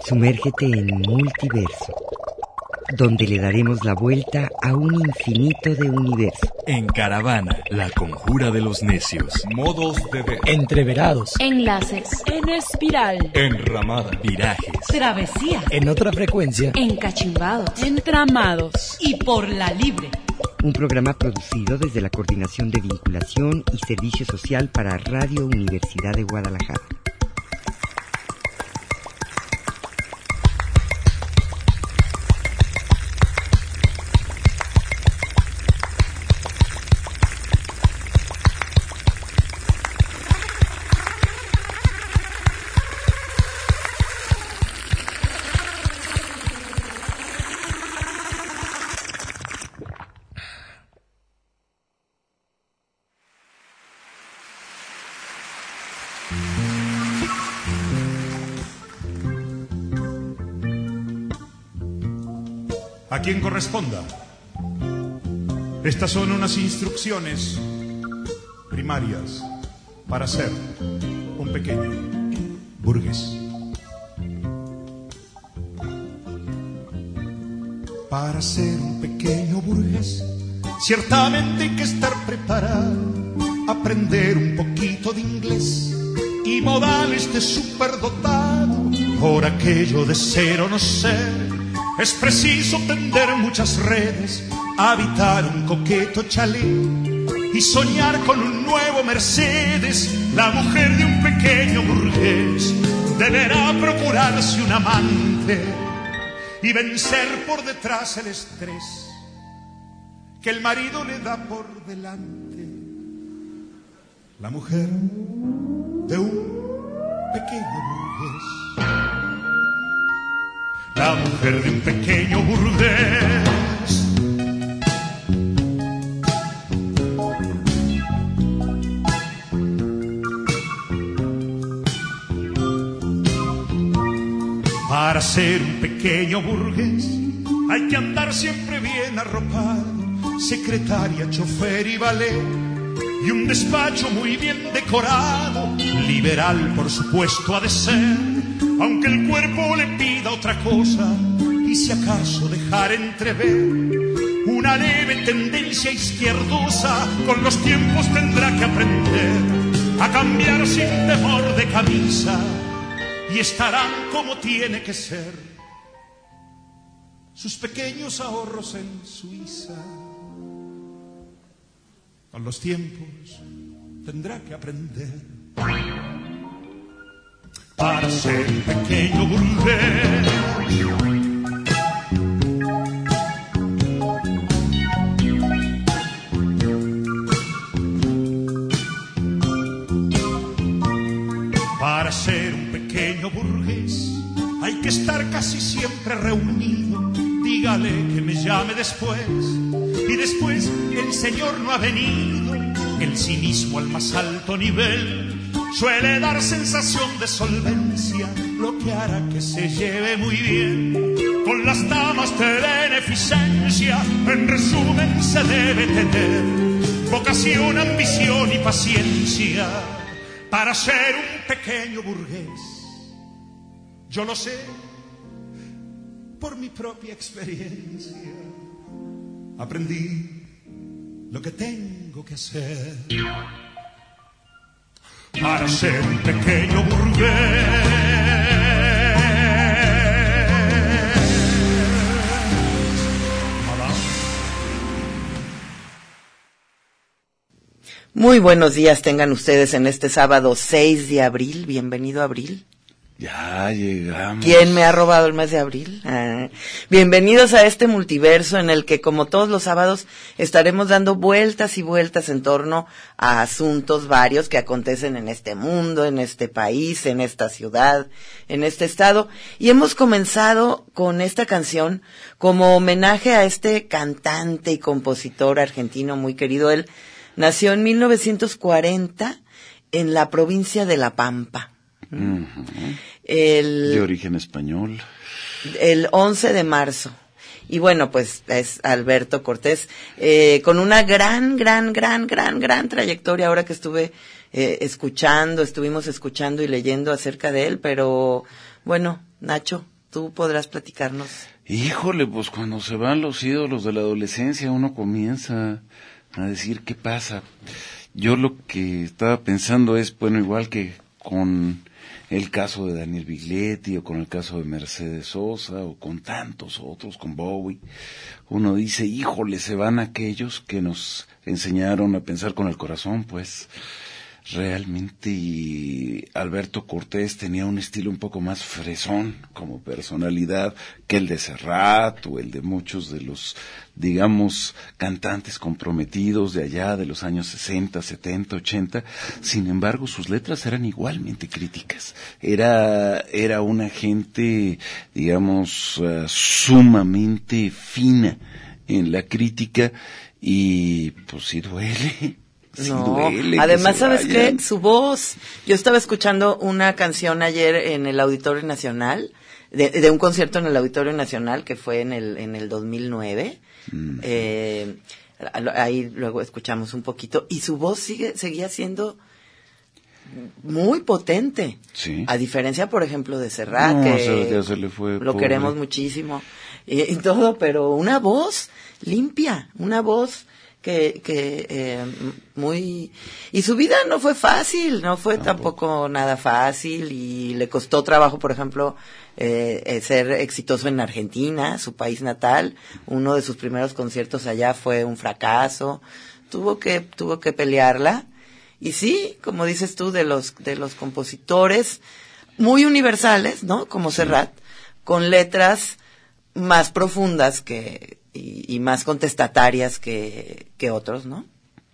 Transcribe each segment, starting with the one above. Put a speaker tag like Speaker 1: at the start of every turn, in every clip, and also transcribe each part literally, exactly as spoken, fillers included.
Speaker 1: Sumérgete en Multiverso, donde le daremos la vuelta a un infinito de universo.
Speaker 2: En Caravana, la conjura de los necios.
Speaker 3: Modos de ver.
Speaker 4: Entreverados.
Speaker 5: Enlaces.
Speaker 6: En espiral.
Speaker 3: Enramada.
Speaker 2: Virajes.
Speaker 6: Travesía.
Speaker 4: En otra frecuencia.
Speaker 5: Encachimbados.
Speaker 6: Entramados.
Speaker 5: Y por la libre.
Speaker 1: Un programa producido desde la Coordinación de Vinculación y Servicio Social para Radio Universidad de Guadalajara.
Speaker 7: A quien corresponda. Estas son unas instrucciones primarias para ser un pequeño burgués. Para ser un pequeño burgués, ciertamente hay que estar preparado, aprender un poquito de inglés y modales de superdotado. Por aquello de ser o no ser, es preciso tender muchas redes, habitar un coqueto chalet y soñar con un nuevo Mercedes. La mujer de un pequeño burgués deberá procurarse un amante y vencer por detrás el estrés que el marido le da por delante. La mujer de un pequeño burgués. La mujer de un pequeño burgués. Para ser un pequeño burgués hay que andar siempre bien arropado, secretaria, chofer y valet, y un despacho muy bien decorado. Liberal, por supuesto, ha de ser, aunque el cuerpo le pida otra cosa, y si acaso dejar entrever una leve tendencia izquierdosa. Con los tiempos tendrá que aprender a cambiar sin temor de camisa, y estarán como tiene que ser sus pequeños ahorros en Suiza. Con los tiempos tendrá que aprender para ser un pequeño burgués. Para ser un pequeño burgués hay que estar casi siempre reunido. Dígale que me llame después, y después el señor no ha venido. El cinismo al más alto nivel suele dar sensación de solvencia, lo que hará que se lleve muy bien con las damas de beneficencia. En resumen, se debe tener vocación, ambición y paciencia para ser un pequeño burgués. Yo lo sé por mi propia experiencia. Aprendí lo que tengo que hacer para ser un pequeño burgués.
Speaker 1: Muy buenos días tengan ustedes en este sábado seis de abril. Bienvenido, Abril.
Speaker 3: Ya llegamos.
Speaker 1: ¿Quién me ha robado el mes de abril? Ah. Bienvenidos a este multiverso en el que, como todos los sábados, estaremos dando vueltas y vueltas en torno a asuntos varios que acontecen en este mundo, en este país, en esta ciudad, en este estado. Y hemos comenzado con esta canción como homenaje a este cantante y compositor argentino muy querido. Él nació en mil novecientos cuarenta en la provincia de La Pampa.
Speaker 3: Uh-huh.
Speaker 1: El,
Speaker 3: de origen español.
Speaker 1: El once de marzo. Y bueno, pues es Alberto Cortés, eh, con una gran, gran, gran, gran, gran trayectoria. Ahora que estuve eh, escuchando, estuvimos escuchando y leyendo acerca de él, pero bueno, Nacho, tú podrás platicarnos.
Speaker 3: Híjole, pues cuando se van los ídolos de la adolescencia uno comienza a decir qué pasa. Yo lo que estaba pensando es, bueno, igual que con el caso de Daniel Biglietti o con el caso de Mercedes Sosa o con tantos otros, con Bowie, uno dice, híjole, se van aquellos que nos enseñaron a pensar con el corazón, pues realmente Alberto Cortés tenía un estilo un poco más fresón como personalidad que el de Serrat o el de muchos de los, digamos, cantantes comprometidos de allá de los años sesenta, setenta, ochenta. Sin embargo, sus letras eran igualmente críticas. Era, era una gente, digamos, uh, sumamente fina en la crítica y pues sí duele. Sí
Speaker 1: No,
Speaker 3: duele
Speaker 1: además,
Speaker 3: que
Speaker 1: ¿sabes
Speaker 3: vayan.
Speaker 1: qué? Su voz. Yo estaba escuchando una canción ayer en el Auditorio Nacional, de, de un concierto en el Auditorio Nacional que fue en el en el dos mil nueve. Mm. Eh, ahí luego escuchamos un poquito y su voz sigue seguía siendo muy potente.
Speaker 3: Sí.
Speaker 1: A diferencia, por ejemplo, de Serrat,
Speaker 3: no,
Speaker 1: que
Speaker 3: ya se le fue,
Speaker 1: lo
Speaker 3: pobre.
Speaker 1: queremos muchísimo y, y todo, pero una voz limpia, una voz que que eh, muy y su vida no fue fácil, no fue tampoco. tampoco nada fácil y le costó trabajo, por ejemplo, eh, eh, ser exitoso en Argentina, su país natal. Uno de sus primeros conciertos allá fue un fracaso, tuvo que tuvo que pelearla y sí, como dices tú, de los de los compositores muy universales, ¿no? Como Serrat, con letras más profundas que Y, y más contestatarias que, que otros, ¿no?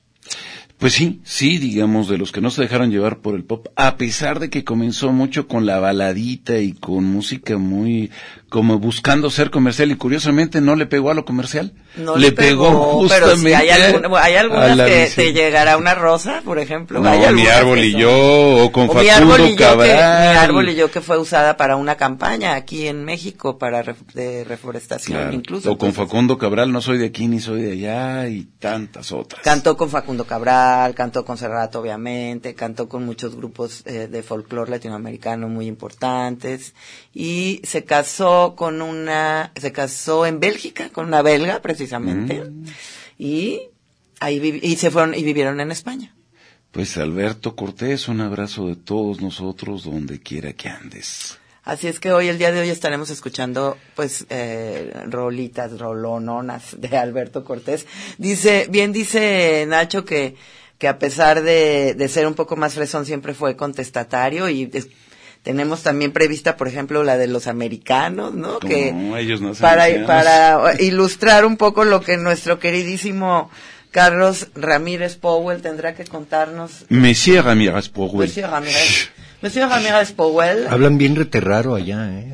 Speaker 3: Pues sí, sí, digamos, de los que no se dejaron llevar por el pop, a pesar de que comenzó mucho con la baladita y con música muy, como buscando ser comercial, y curiosamente no le pegó a lo comercial.
Speaker 1: No
Speaker 3: le, le pegó, pegó justamente. Pero
Speaker 1: si hay, alguna, hay algunas que visión. Te llegará una rosa, por ejemplo.
Speaker 3: No,
Speaker 1: hay
Speaker 3: Mi Árbol y Yo, o con
Speaker 1: o
Speaker 3: Facundo
Speaker 1: mi
Speaker 3: Cabral.
Speaker 1: Que, mi Árbol y Yo, que fue usada para una campaña aquí en México, para ref, de reforestación,
Speaker 3: claro.
Speaker 1: incluso.
Speaker 3: O con entonces, Facundo Cabral, No soy de aquí ni soy de allá, y tantas otras.
Speaker 1: Cantó con Facundo Cabral, cantó con Serrat, obviamente, cantó con muchos grupos eh, de folclore latinoamericano muy importantes, y se casó con una, se casó en Bélgica, con una belga, precisamente, mm. y ahí vi, y se fueron y vivieron en España.
Speaker 3: Pues Alberto Cortés, un abrazo de todos nosotros donde quiera que andes.
Speaker 1: Así es que hoy, el día de hoy, estaremos escuchando, pues, eh, rolitas, rolononas de Alberto Cortés. Dice, bien dice Nacho que, que a pesar de, de ser un poco más fresón, siempre fue contestatario, y es, tenemos también prevista, por ejemplo, la de los americanos, ¿no? Que
Speaker 3: no, ellos no
Speaker 1: para, para ilustrar un poco lo que nuestro queridísimo Carlos Ramírez Powell tendrá que contarnos.
Speaker 3: Monsieur Ramírez Powell.
Speaker 1: Monsieur Ramírez. Monsieur Ramírez Powell.
Speaker 4: Hablan bien rete raro allá, ¿eh?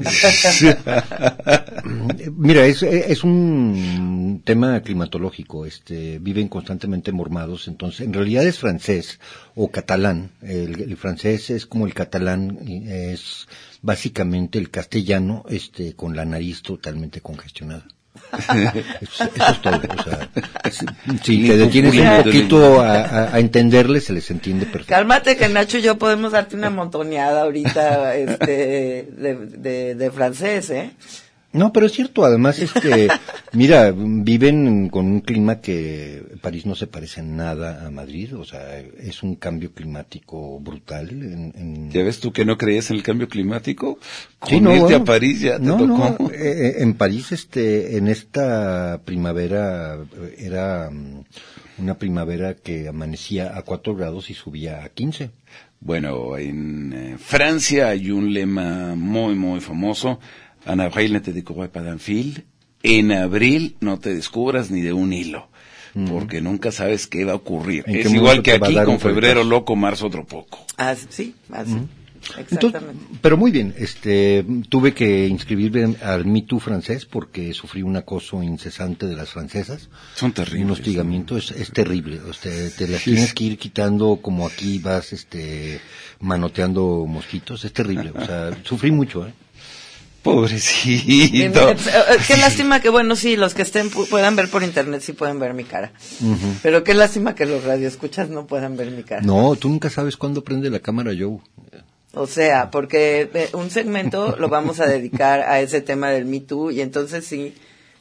Speaker 4: Mira, es, es un tema climatológico, este, viven constantemente mormados, entonces, en realidad es francés o catalán. El, el francés es como el catalán, es básicamente el castellano, este, con la nariz totalmente congestionada. Eso, eso es todo, o sea, si, si te detienes un poquito a, a, a entenderle, se les entiende perfecto.
Speaker 1: Cálmate, que Nacho y yo podemos darte una montoneada ahorita, este, de, de, de francés, ¿eh?
Speaker 4: No, pero es cierto, además, este, mira, viven con un clima que París no se parece en nada a Madrid, o sea, es un cambio climático brutal. En, en...
Speaker 3: ¿Ya ves tú que no creías en el cambio climático? Con
Speaker 4: sí, no,
Speaker 3: irte
Speaker 4: bueno,
Speaker 3: a París ya te
Speaker 4: no,
Speaker 3: tocó.
Speaker 4: No, eh, en París, este, en esta primavera, era um, una primavera que amanecía a cuatro grados y subía a quince.
Speaker 3: Bueno, en eh, Francia hay un lema muy, muy famoso. En abril no te descubras pas d'un fil, en abril no te descubras ni de un hilo, mm. porque nunca sabes qué va a ocurrir. Es igual que aquí con febrero loco, marzo otro poco.
Speaker 1: Ah, sí, así. Mm. Exactamente.
Speaker 4: Entonces, pero muy bien, este, tuve que inscribirme al Me Too francés porque sufrí un acoso incesante de las francesas.
Speaker 3: Son terribles.
Speaker 4: Un hostigamiento, es, es terrible, o sea, te las tienes que ir quitando como aquí vas, este, manoteando mosquitos, es terrible, o sea, sufrí mucho, ¿eh?
Speaker 3: Pobrecito.
Speaker 1: Eh, Qué lástima que, bueno, sí, los que estén pu- puedan ver por internet, sí pueden ver mi cara.
Speaker 4: Ujú.
Speaker 1: Pero qué lástima que los radioescuchas no puedan ver mi cara.
Speaker 4: No, tú nunca sabes cuándo prende la cámara, Joe.
Speaker 1: O sea, porque eh, un segmento lo vamos a dedicar a ese tema del Me Too y entonces sí,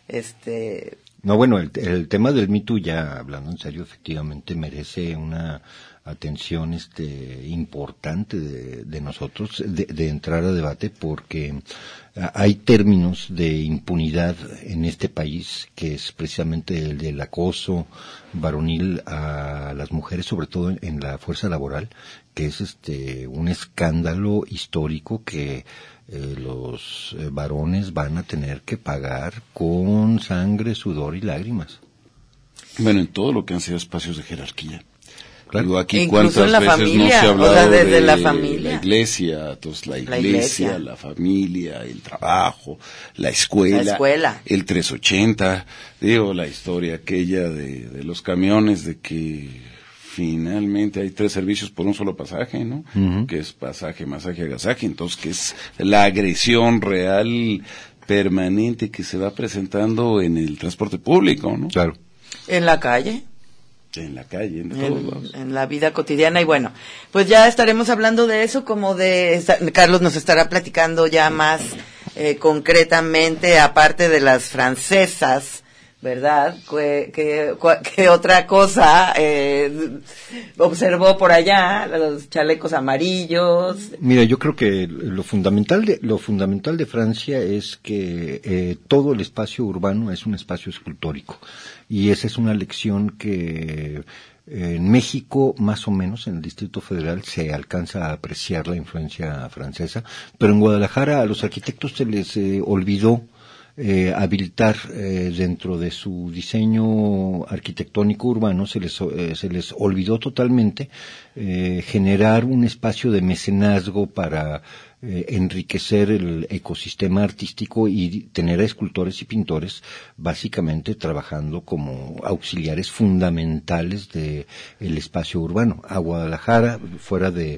Speaker 1: este...
Speaker 4: No, bueno, el, el tema del Me Too, ya hablando en serio, efectivamente merece una atención este importante de, de nosotros, de, de entrar a debate, porque hay términos de impunidad en este país, que es precisamente el del acoso varonil a las mujeres, sobre todo en, en la fuerza laboral, que es este un escándalo histórico que eh, los eh, varones van a tener que pagar con sangre, sudor y lágrimas.
Speaker 3: Bueno, en todo lo que han sido espacios de jerarquía.
Speaker 4: Claro.
Speaker 3: Digo, aquí
Speaker 1: Incluso
Speaker 3: cuántas
Speaker 1: en la
Speaker 3: veces
Speaker 1: familia,
Speaker 3: no se ha hablado
Speaker 1: o sea, desde
Speaker 3: de
Speaker 1: la familia.
Speaker 3: la iglesia, entonces la iglesia,
Speaker 1: La iglesia.
Speaker 3: la familia, el trabajo, la escuela,
Speaker 1: La escuela.
Speaker 3: el trescientos ochenta, digo, la historia aquella de, de los camiones, de que finalmente hay tres servicios por un solo pasaje, ¿no?
Speaker 4: Uh-huh.
Speaker 3: Que es pasaje, masaje, agasaje, entonces que es la agresión real permanente que se va presentando en el transporte público, ¿no?
Speaker 4: Claro.
Speaker 1: En la calle.
Speaker 3: En la calle, en todos
Speaker 1: En,
Speaker 3: lados.
Speaker 1: en la vida cotidiana y bueno, pues ya estaremos hablando de eso, como de esta- Carlos nos estará platicando ya más eh, concretamente, aparte de las francesas, ¿verdad? ¿Qué, qué, cua- qué otra cosa eh, observó por allá? Los chalecos amarillos.
Speaker 4: Mira, yo creo que lo fundamental de lo fundamental de Francia es que eh, todo el espacio urbano es un espacio escultórico, y esa es una lección que eh, en México, más o menos, en el Distrito Federal, se alcanza a apreciar la influencia francesa, pero en Guadalajara a los arquitectos se les eh, olvidó Eh, habilitar eh, dentro de su diseño arquitectónico urbano, se les, eh, se les olvidó totalmente eh, generar un espacio de mecenazgo para eh, enriquecer el ecosistema artístico y tener a escultores y pintores básicamente trabajando como auxiliares fundamentales de el espacio urbano. A Guadalajara, fuera de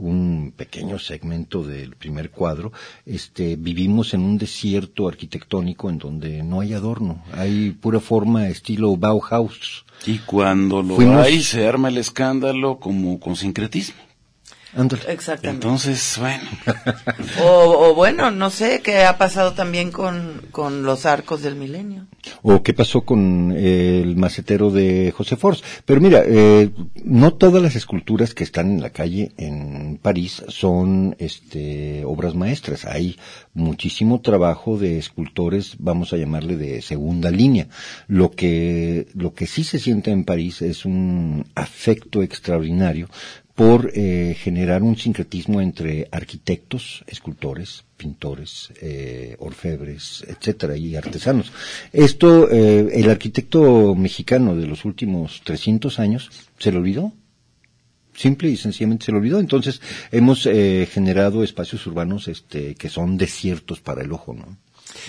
Speaker 4: un pequeño segmento del primer cuadro, este, vivimos en un desierto arquitectónico en donde no hay adorno, hay pura forma estilo Bauhaus.
Speaker 3: Y cuando lo
Speaker 4: Fuimos-
Speaker 3: hay, se arma el escándalo como con sincretismo.
Speaker 4: Ándale.
Speaker 1: Exactamente.
Speaker 3: Entonces, bueno,
Speaker 1: O, o bueno, no sé qué ha pasado también con, con los arcos del milenio.
Speaker 4: O qué pasó con eh, el macetero de José Force. Pero mira, eh, no todas las esculturas que están en la calle en París son este, obras maestras. Hay muchísimo trabajo de escultores, vamos a llamarle de segunda línea. Lo que, lo que sí se siente en París es un afecto extraordinario por eh, generar un sincretismo entre arquitectos, escultores, pintores, eh, orfebres, etcétera, y artesanos. Esto, eh, el arquitecto mexicano de los últimos trescientos años se le olvidó. Simple y sencillamente se le olvidó. Entonces, hemos eh, generado espacios urbanos este, que son desiertos para el ojo, ¿no?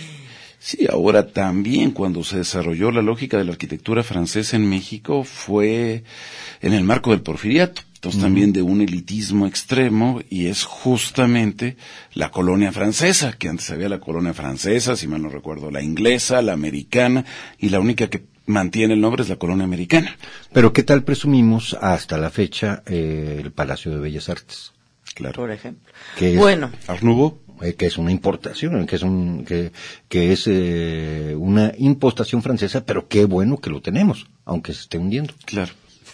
Speaker 3: sí, ahora también cuando se desarrolló la lógica de la arquitectura francesa en México fue en el marco del porfiriato. Entonces, uh-huh. también de un elitismo extremo, y es justamente la colonia francesa, que antes había la colonia francesa, si mal no recuerdo, la inglesa, la americana, y la única que mantiene el nombre es la colonia americana.
Speaker 4: Pero ¿qué tal presumimos hasta la fecha eh, el Palacio de Bellas Artes?
Speaker 3: Claro.
Speaker 1: Por ejemplo.
Speaker 4: Que es,
Speaker 1: bueno.
Speaker 3: Art Nouveau.
Speaker 4: Eh, que es una importación, que es un que, que es eh, una impostación francesa, pero qué bueno que lo tenemos, aunque se esté hundiendo.
Speaker 3: Claro.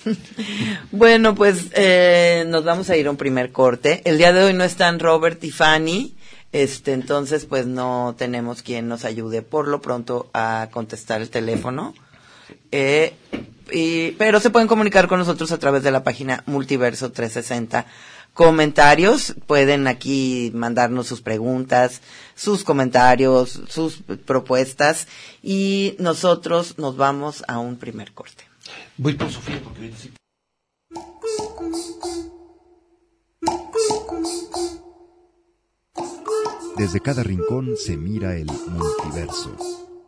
Speaker 1: Bueno, pues eh, nos vamos a ir a un primer corte. El día de hoy no están Robert y Fanny, este, entonces pues no tenemos quien nos ayude por lo pronto a contestar el teléfono. Eh, y, pero se pueden comunicar con nosotros a través de la página Multiverso trescientos sesenta. Comentarios, pueden aquí mandarnos sus preguntas, sus comentarios, sus propuestas, y nosotros nos vamos a un primer corte.
Speaker 3: Voy por Sofía porque ahorita sí.
Speaker 8: Desde cada rincón se mira el multiverso.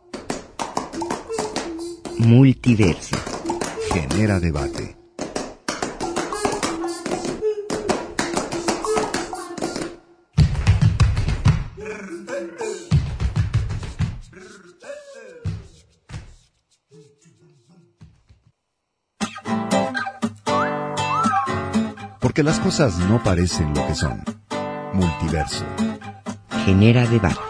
Speaker 9: Multiverso.
Speaker 8: Genera debate. porque las cosas no parecen lo que son. Multiverso.
Speaker 9: Genera debate.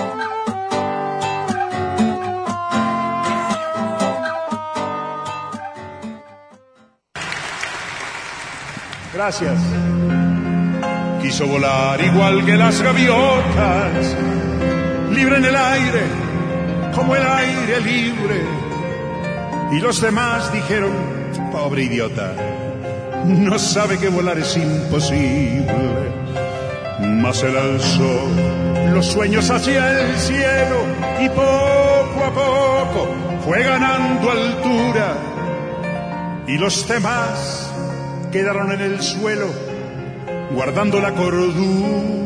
Speaker 7: Gracias. Quiso volar igual que las gaviotas, libre en el aire, como el aire libre. Y los demás dijeron, pobre idiota, no sabe que volar es imposible. Mas él alzó los sueños hacia el cielo y poco a poco fue ganando altura. Y los demás quedaron en el suelo guardando la cordura.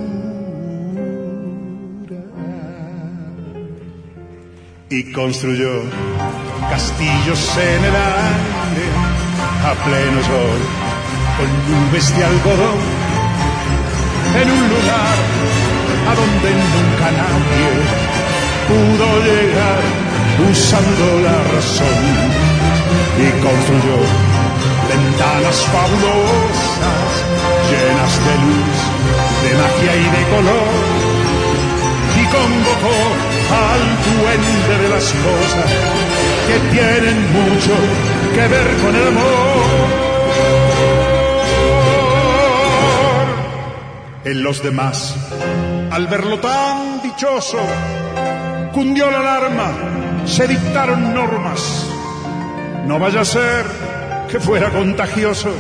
Speaker 7: Y construyó castillos en el aire a pleno sol, con nubes de algodón, en un lugar a donde nunca nadie pudo llegar usando la razón. Y construyó ventanas fabulosas llenas de luz, de magia y de color, y convocó al duende de las cosas que tienen mucho que ver con el amor. En los demás, al verlo tan dichoso, cundió la alarma, se dictaron normas. No vaya a ser que fuera contagioso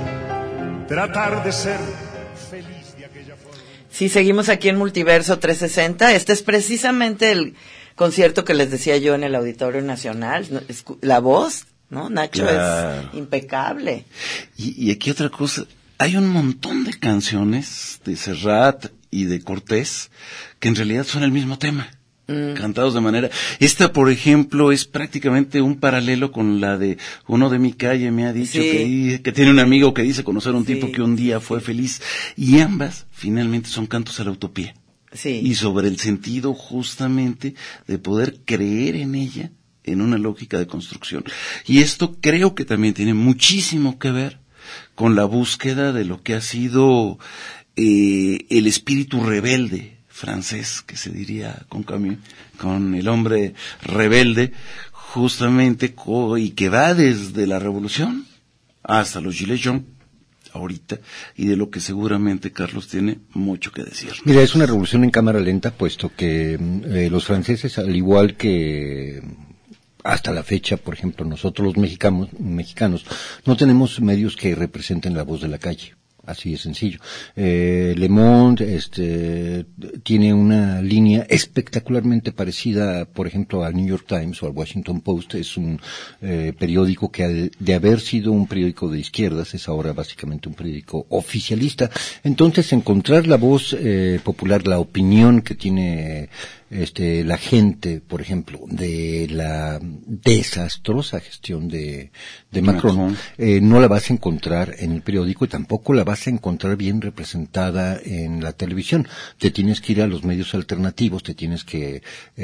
Speaker 7: tratar de ser feliz de aquella forma.
Speaker 1: Sí, seguimos aquí en Multiverso trescientos sesenta. Este es precisamente el concierto que les decía yo en el Auditorio Nacional. La voz, ¿no? Nacho, claro, es impecable.
Speaker 3: Y, y aquí otra cosa, hay un montón de canciones de Serrat y de Cortés que en realidad son el mismo tema. Mm. Cantados de manera... Esta, por ejemplo, es prácticamente un paralelo con la de Uno de mi calle me ha dicho, sí, que, que tiene un amigo que dice conocer a un sí. tipo que un día fue feliz. Y ambas, finalmente, son cantos a la utopía.
Speaker 1: Sí.
Speaker 3: Y sobre el sentido, justamente, de poder creer en ella en una lógica de construcción. Y esto creo que también tiene muchísimo que ver con la búsqueda de lo que ha sido eh, el espíritu rebelde francés, que se diría con Camus, con el hombre rebelde, justamente, co- y que va desde la revolución hasta los gilets jaunes, ahorita, y de lo que seguramente Carlos tiene mucho que decir.
Speaker 4: Mira, es una revolución en cámara lenta, puesto que eh, los franceses, al igual que hasta la fecha, por ejemplo, nosotros los mexicanos, mexicanos, no tenemos medios que representen la voz de la calle. Así de sencillo. Eh, Le Monde este, tiene una línea espectacularmente parecida, por ejemplo, al New York Times o al Washington Post. Es un eh, periódico que, de haber sido un periódico de izquierdas, es ahora básicamente un periódico oficialista. Entonces, encontrar la voz eh, popular, la opinión que tiene este la gente, por ejemplo, de la desastrosa gestión de, de Macron, Macron. Eh, no la vas a encontrar en el periódico y tampoco la vas a encontrar bien representada en la televisión. Te tienes que ir a los medios alternativos, te tienes que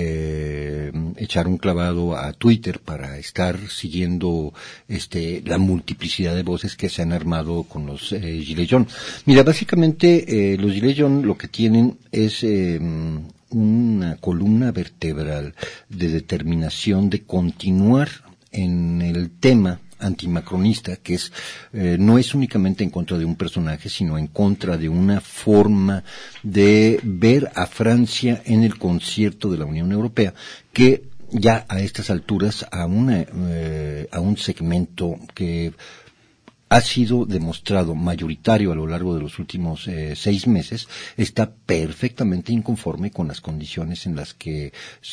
Speaker 4: eh, echar un clavado a Twitter para estar siguiendo este la multiplicidad de voces que se han armado con los eh, Gilets jaunes. Mira, básicamente eh, los Gilets jaunes lo que tienen es eh, una columna vertebral de determinación de continuar en el tema antimacronista, que es eh, no es únicamente en contra de un personaje, sino en contra de una forma de ver a Francia en el concierto de la Unión Europea, que ya a estas alturas a una eh, a un segmento que ha sido demostrado mayoritario a lo largo de los últimos eh, seis meses, está perfectamente inconforme con las condiciones en las que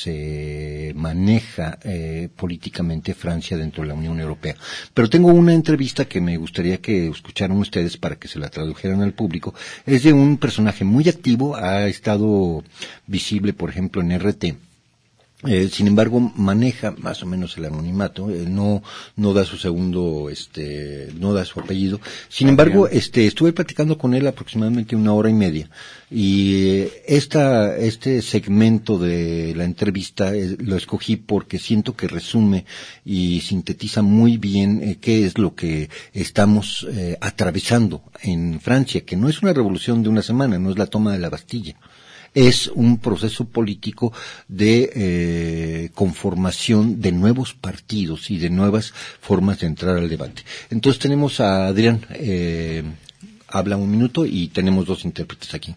Speaker 4: se maneja eh, políticamente Francia dentro de la Unión Europea. Pero tengo una entrevista que me gustaría que escucharan ustedes para que se la tradujeran al público. Es de un personaje muy activo, ha estado visible, por ejemplo, en R T, Eh, sin embargo, maneja más o menos el anonimato, eh, no, no da su segundo, este, no da su apellido. Sin embargo, este, estuve platicando con él aproximadamente una hora y media, y eh, esta, este segmento de la entrevista eh, lo escogí porque siento que resume y sintetiza muy bien eh, qué es lo que estamos eh, atravesando en Francia, que no es una revolución de una semana, no es la toma de la Bastilla. Es un proceso político de eh, conformación de nuevos partidos y de nuevas formas de entrar al debate. Entonces tenemos a Adrián, eh, habla un minuto y tenemos dos intérpretes aquí.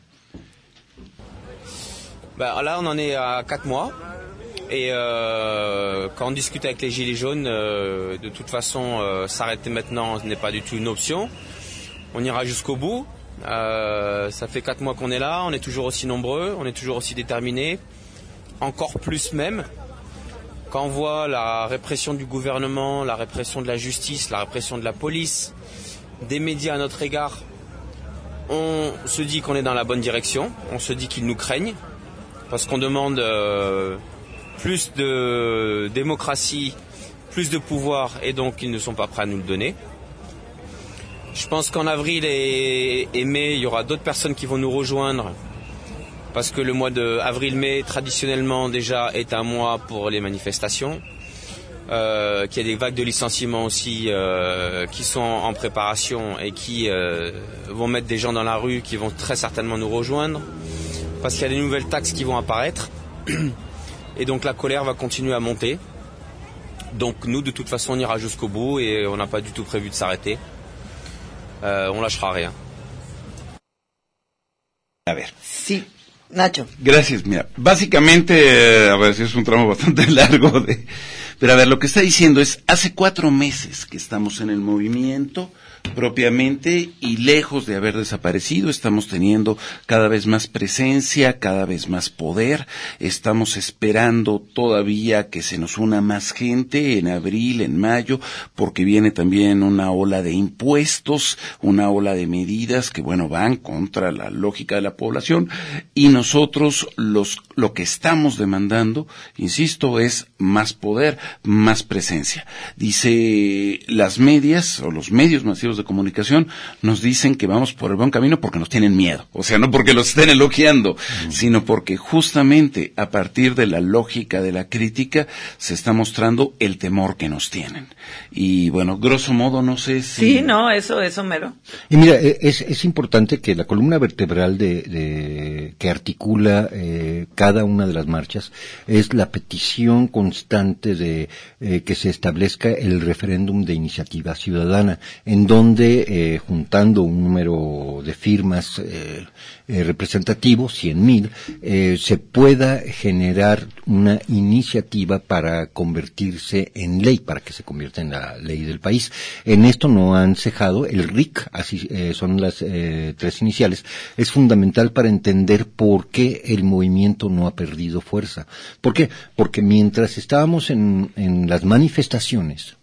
Speaker 10: Bah, là, on en est à quatre mois. Et euh, quand on discute avec les Gilets jaunes, euh, de toute façon, euh, s'arrêter maintenant n'est pas du tout une option. On ira jusqu'au bout. Euh, ça fait quatre mois qu'on est là, on est toujours aussi nombreux, on est toujours aussi déterminés, encore plus même. Quand on voit la répression du gouvernement, la répression de la justice, la répression de la police, des médias à notre égard, on se dit qu'on est dans la bonne direction, on se dit qu'ils nous craignent, parce qu'on demande euh, plus de démocratie, plus de pouvoir, et donc ils ne sont pas prêts à nous le donner. Je pense qu'en avril et, et mai, il y aura d'autres personnes qui vont nous rejoindre, parce que le mois de avril-mai, traditionnellement déjà, est un mois pour les manifestations, euh, qu'il y a des vagues de licenciements aussi euh, qui sont en préparation et qui euh, vont mettre des gens dans la rue, qui vont très certainement nous rejoindre, parce qu'il y a des nouvelles taxes qui vont apparaître, et donc la colère va continuer à monter. Donc nous, de toute façon, on ira jusqu'au bout et on n'a pas du tout prévu de s'arrêter. Uh, on lâchera rien.
Speaker 3: A ver.
Speaker 1: Sí, Nacho.
Speaker 3: Gracias, mira, básicamente, eh, a ver, si es un tramo bastante largo, de, pero a ver, lo que está diciendo es, hace cuatro meses que estamos en el movimiento, propiamente, y lejos de haber desaparecido, estamos teniendo cada vez más presencia, cada vez más poder, estamos esperando todavía que se nos una más gente en abril, en mayo, porque viene también una ola de impuestos, una ola de medidas que, bueno, van contra la lógica de la población, y nosotros los, lo que estamos demandando, insisto, es más poder, más presencia. Dice, las medias, o los medios masivos de comunicación nos dicen que vamos por el buen camino porque nos tienen miedo, o sea, no porque los estén elogiando, mm. sino porque justamente a partir de la lógica de la crítica se está mostrando el temor que nos tienen. Y bueno, grosso modo, no sé si...
Speaker 1: Sí, no, eso, eso mero.
Speaker 4: Y mira, es, es importante que la columna vertebral de, de que articula eh, cada una de las marchas es la petición constante de eh, que se establezca el referéndum de iniciativa ciudadana, en donde donde eh, juntando un número de firmas eh, eh, representativo, cien mil, eh, se pueda generar una iniciativa para convertirse en ley, para que se convierta en la ley del país. En esto no han cejado, el R I C, así eh, son las eh, tres iniciales, es fundamental para entender por qué el movimiento no ha perdido fuerza. ¿Por qué? Porque mientras estábamos en, en las manifestaciones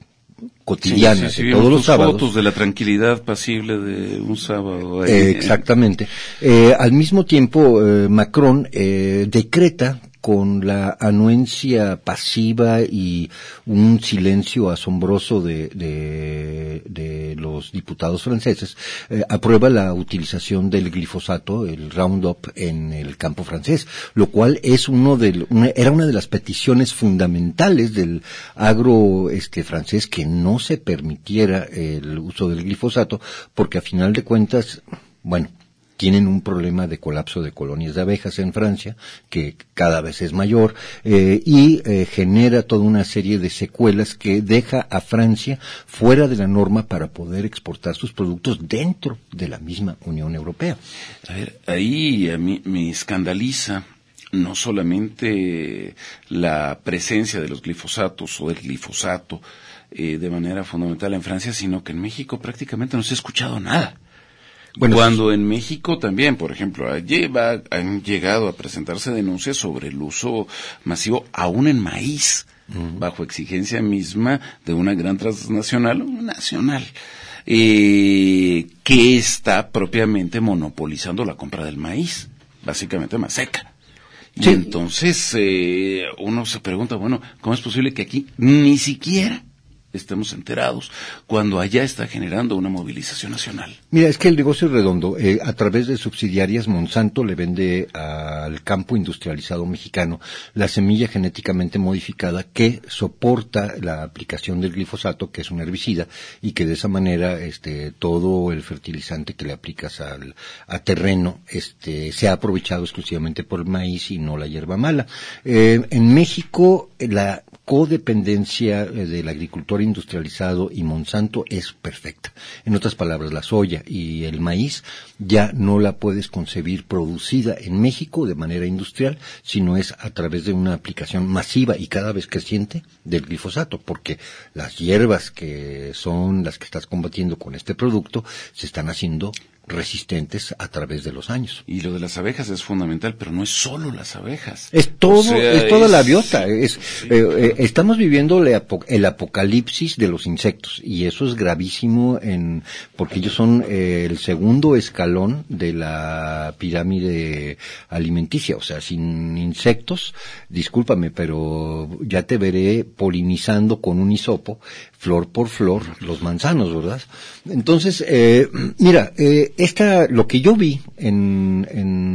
Speaker 4: cotidianas,
Speaker 3: sí, sí, sí,
Speaker 4: de todos los sábados.
Speaker 3: Fotos de la tranquilidad pasible de un sábado. Ahí,
Speaker 4: eh, exactamente. Eh, al mismo tiempo, eh, Macron eh, decreta con la anuencia pasiva y un silencio asombroso de, de, de los diputados franceses, eh, aprueba la utilización del glifosato, el Roundup, en el campo francés, lo cual es uno de, una, era una de las peticiones fundamentales del agro este francés, que no se permitiera el uso del glifosato, porque a final de cuentas, bueno, tienen un problema de colapso de colonias de abejas en Francia, que cada vez es mayor, eh, y eh, genera toda una serie de secuelas que deja a Francia fuera de la norma para poder exportar sus productos dentro de la misma Unión Europea.
Speaker 3: A ver, ahí a mí me escandaliza no solamente la presencia de los glifosatos o del glifosato eh, de manera fundamental en Francia, sino que en México prácticamente no se ha escuchado nada. Bueno, cuando en México también, por ejemplo, lleva, han llegado a presentarse denuncias sobre el uso masivo, aún en maíz, uh-huh. bajo exigencia misma de una gran transnacional o nacional, eh, que está propiamente monopolizando la compra del maíz, básicamente maseca. Y sí. entonces eh, uno se pregunta, bueno, ¿cómo es posible que aquí ni siquiera estemos enterados cuando allá está generando una movilización nacional?
Speaker 4: Mira, es que el negocio es redondo. Eh, a través de subsidiarias, Monsanto le vende al campo industrializado mexicano la semilla genéticamente modificada que soporta la aplicación del glifosato, que es un herbicida, y que de esa manera este, todo el fertilizante que le aplicas al a terreno este, se ha aprovechado exclusivamente por el maíz y no la hierba mala. Eh, en México, la codependencia del agricultor industrializado y Monsanto es perfecta. En otras palabras, la soya y el maíz ya no la puedes concebir producida en México de manera industrial, sino es a través de una aplicación masiva y cada vez creciente del glifosato, porque las hierbas que son las que estás combatiendo con este producto se están haciendo resistentes a través de los años.
Speaker 3: Y lo de las abejas es fundamental, pero no es solo las abejas.
Speaker 4: Es todo, o sea, es toda es... la biota. Es,
Speaker 3: sí.
Speaker 4: eh, eh, estamos viviendo el, apo el apocalipsis de los insectos y eso es gravísimo en porque ellos son eh, el segundo escalón de la pirámide alimenticia. O sea, sin insectos, discúlpame, pero ya te veré polinizando con un hisopo, flor por flor, los manzanos, ¿verdad? Entonces, eh, mira, eh, esta, lo que yo vi en,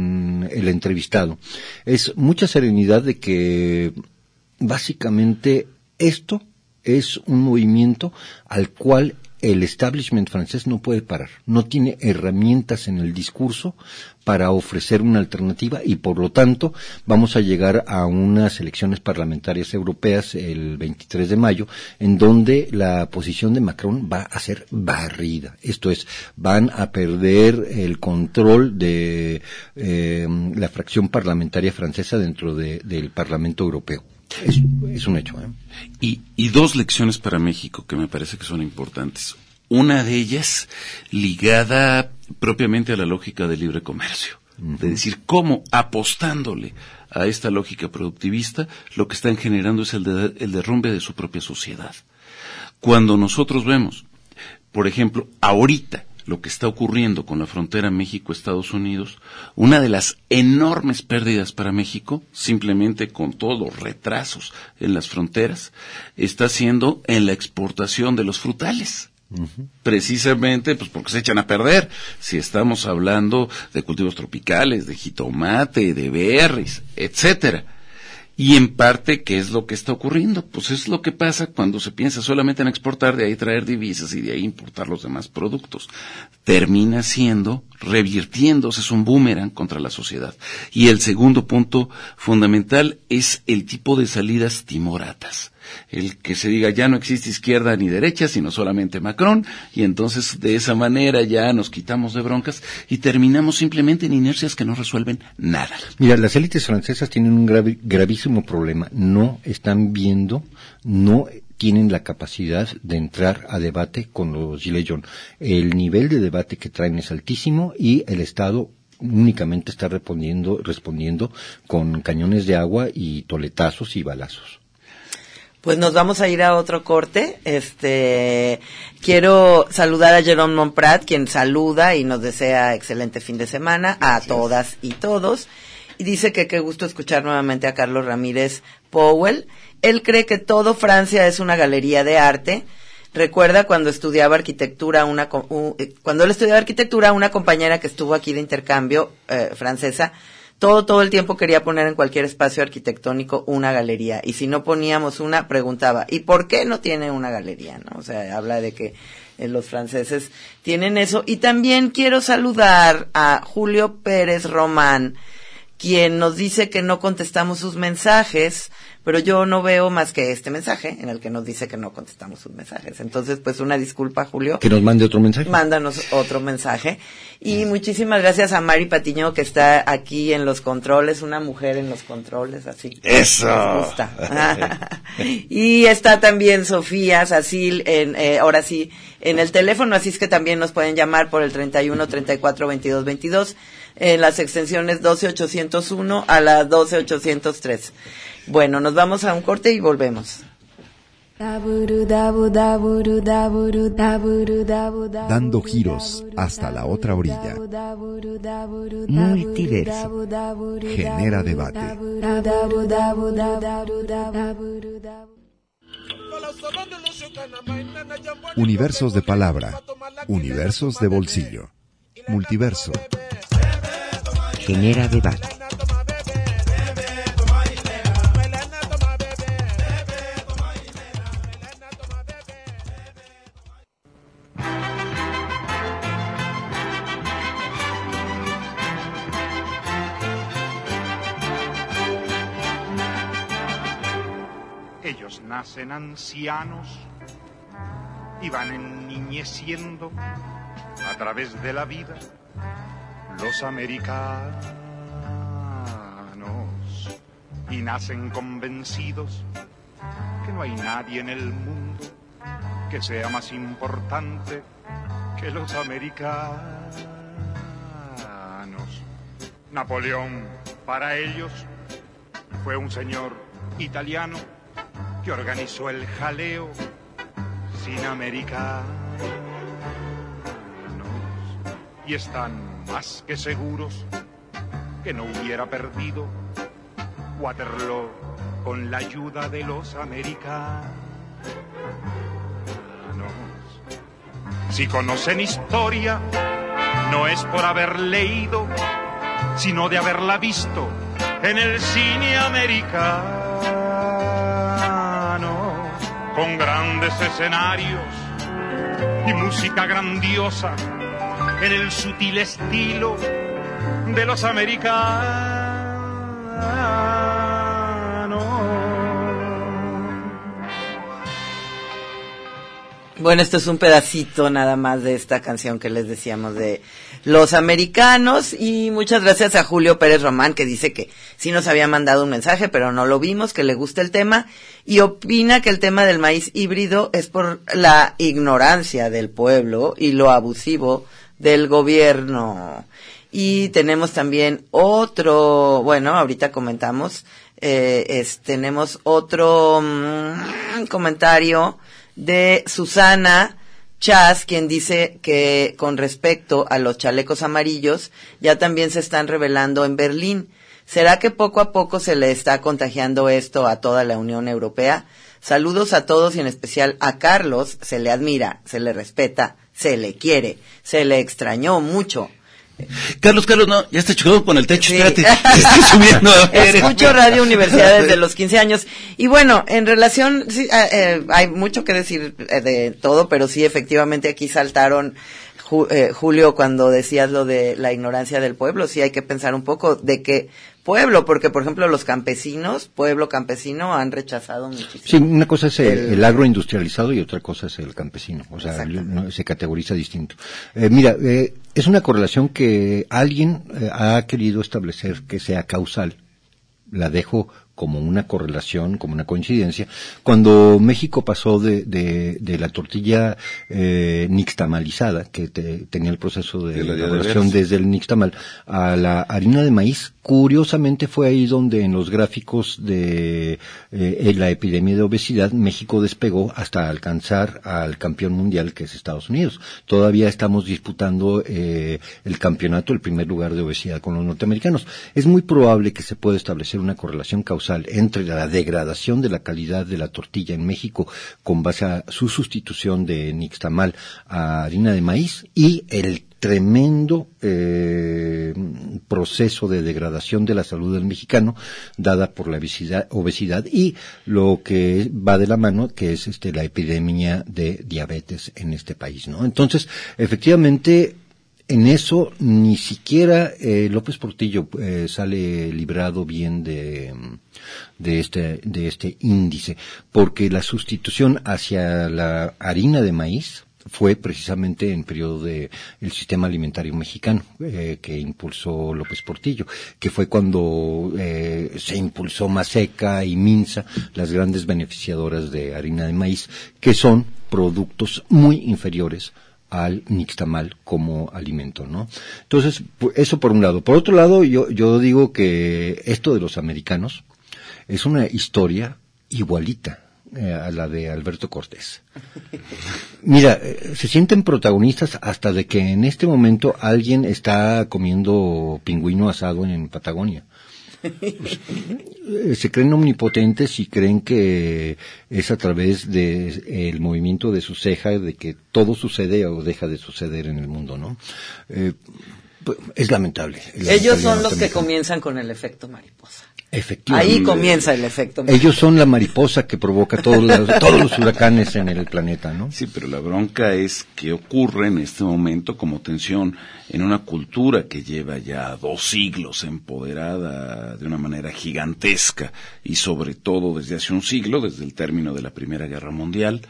Speaker 4: en el entrevistado es mucha serenidad de que básicamente esto es un movimiento al cual el establishment francés no puede parar, no tiene herramientas en el discurso para ofrecer una alternativa y por lo tanto vamos a llegar a unas elecciones parlamentarias europeas el veintitrés de mayo en donde la posición de Macron va a ser barrida, esto es, van a perder el control de eh, la fracción parlamentaria francesa dentro de, del Parlamento Europeo. Es, es un hecho, ¿eh?
Speaker 3: Y, y dos lecciones para México que me parece que son importantes. Una de ellas ligada propiamente a la lógica del libre comercio. Uh-huh. De decir, cómo apostándole a esta lógica productivista, lo que están generando es el, de, el derrumbe de su propia sociedad. Cuando nosotros vemos, por ejemplo, ahorita, lo que está ocurriendo con la frontera México-Estados Unidos, una de las enormes pérdidas para México, simplemente con todos los retrasos en las fronteras, está siendo en la exportación de los frutales. Uh-huh. Precisamente pues porque se echan a perder. Si estamos hablando de cultivos tropicales, de jitomate, de berries, etcétera. Y en parte, ¿qué es lo que está ocurriendo? Pues es lo que pasa cuando se piensa solamente en exportar, de ahí traer divisas y de ahí importar los demás productos. Termina siendo, revirtiéndose, es un boomerang contra la sociedad. Y el segundo punto fundamental es el tipo de salidas timoratas. El que se diga ya no existe izquierda ni derecha, sino solamente Macron, y entonces de esa manera ya nos quitamos de broncas y terminamos simplemente en inercias que no resuelven nada.
Speaker 4: Mira, las élites francesas tienen un gravi- gravísimo problema, no están viendo, no tienen la capacidad de entrar a debate con los Gilets jaunes. El nivel de debate que traen es altísimo y el Estado únicamente está respondiendo, respondiendo con cañones de agua y toletazos y balazos.
Speaker 1: Pues nos vamos a ir a otro corte. Este, quiero saludar a Jerome Montprat, quien saluda y nos desea excelente fin de semana a Gracias. Todas y todos. Y dice que qué gusto escuchar nuevamente a Carlos Ramírez Powell. Él cree que todo Francia es una galería de arte. Recuerda cuando estudiaba arquitectura, una uh, cuando él estudiaba arquitectura, una compañera que estuvo aquí de intercambio eh, francesa, todo, todo el tiempo quería poner en cualquier espacio arquitectónico una galería. Y si no poníamos una, preguntaba, ¿y por qué no tiene una galería? ¿No? O sea, habla de que eh, los franceses tienen eso. Y también quiero saludar a Julio Pérez Román, quien nos dice que no contestamos sus mensajes, pero yo no veo más que este mensaje en el que nos dice que no contestamos sus mensajes. Entonces, pues una disculpa, Julio.
Speaker 4: Que nos mande otro mensaje.
Speaker 1: Mándanos otro mensaje. Y muchísimas gracias a Mari Patiño, que está aquí en los controles, una mujer en los controles, así.
Speaker 3: ¡Eso!
Speaker 1: Nos gusta. Y está también Sofía Sacil, en, eh, ahora sí, en el teléfono, así es que también nos pueden llamar por el treinta y uno, treinta y cuatro, veintidós, veintidós, en las extensiones doce ochocientos uno a la doce ochocientos tres. Bueno, nos vamos a un corte y volvemos.
Speaker 8: Dando giros hasta la otra orilla.
Speaker 9: Multiverso.
Speaker 8: Genera debate. Universos de palabra. Universos de bolsillo. Multiverso.
Speaker 9: Genera debate.
Speaker 7: Ellos nacen ancianos y van enniñeciendo a través de la vida. Los americanos, y nacen convencidos que no hay nadie en el mundo que sea más importante que los americanos. Napoleón, para ellos, fue un señor italiano que organizó el jaleo sin americanos, y están más que seguros que no hubiera perdido Waterloo con la ayuda de los americanos. Si conocen historia, no es por haber leído, sino de haberla visto en el cine americano, con grandes escenarios y música grandiosa en el sutil estilo de los americanos.
Speaker 1: Bueno, esto es un pedacito nada más de esta canción que les decíamos de Los Americanos, y muchas gracias a Julio Pérez Román, que dice que sí nos había mandado un mensaje, pero no lo vimos, que le gusta el tema, y opina que el tema del maíz híbrido es por la ignorancia del pueblo y lo abusivo del gobierno. Y tenemos también otro, bueno, ahorita comentamos, eh, es, tenemos otro mmm, comentario de Susana Chas, quien dice que con respecto a los chalecos amarillos, ya también se están revelando en Berlín. ¿Será que poco a poco se le está contagiando esto a toda la Unión Europea? Saludos a todos y en especial a Carlos. Se le admira, se le respeta, se le quiere, se le extrañó mucho.
Speaker 3: Carlos, Carlos, no, ya está chocado con el techo,
Speaker 1: Sí.
Speaker 3: espérate, estoy subiendo. A ver.
Speaker 1: Escucho Radio Universidad desde los quince años. Y bueno, en relación, sí, eh, eh, hay mucho que decir eh, de todo, pero sí, efectivamente, aquí saltaron, Ju, eh, Julio, cuando decías lo de la ignorancia del pueblo, sí hay que pensar un poco de qué pueblo, porque, por ejemplo, los campesinos, pueblo campesino, han rechazado muchísimo.
Speaker 4: Sí, una cosa es el,
Speaker 1: el,
Speaker 4: el agroindustrializado y otra cosa es el campesino, o sea, no, se categoriza distinto. Eh, mira, eh, es una correlación que alguien eh, ha querido establecer que sea causal. La dejo como una correlación, como una coincidencia. Cuando México pasó de, de, de la tortilla eh, nixtamalizada, que te, tenía el proceso de, de elaboración desde el nixtamal, a la harina de maíz, curiosamente fue ahí donde en los gráficos de eh, la epidemia de obesidad, México despegó hasta alcanzar al campeón mundial, que es Estados Unidos. Todavía estamos disputando eh, el campeonato, el primer lugar de obesidad con los norteamericanos. Es muy probable que se pueda establecer una correlación causal entre la degradación de la calidad de la tortilla en México con base a su sustitución de nixtamal a harina de maíz y el tremendo eh, proceso de degradación de la salud del mexicano dada por la obesidad, obesidad y lo que va de la mano, que es este la epidemia de diabetes en este país, ¿no? Entonces, efectivamente, en eso ni siquiera eh, López Portillo eh, sale librado bien de de este de este índice, porque la sustitución hacia la harina de maíz fue precisamente en periodo de el sistema alimentario mexicano eh, que impulsó López Portillo, que fue cuando eh, se impulsó Maseca y Minsa, las grandes beneficiadoras de harina de maíz, que son productos muy inferiores al nixtamal como alimento, ¿no? Entonces, eso por un lado. Por otro lado, yo, yo digo que esto de los americanos es una historia igualita, eh, a la de Alberto Cortés. Mira, eh, se sienten protagonistas hasta de que en este momento alguien está comiendo pingüino asado en, en Patagonia. Se creen omnipotentes y creen que es a través de eh, el movimiento de su ceja de que todo sucede o deja de suceder en el mundo, ¿no? Eh, es lamentable.
Speaker 1: Ellos son los que comienzan con el efecto mariposa.
Speaker 4: Efectivamente.
Speaker 1: Ahí comienza el efecto mariposa.
Speaker 4: Ellos son la mariposa que provoca todos los, todos los huracanes en el planeta, ¿no?
Speaker 3: Sí, pero la bronca es que ocurre en este momento como tensión en una cultura que lleva ya dos siglos empoderada de una manera gigantesca y sobre todo desde hace un siglo, desde el término de la Primera Guerra Mundial,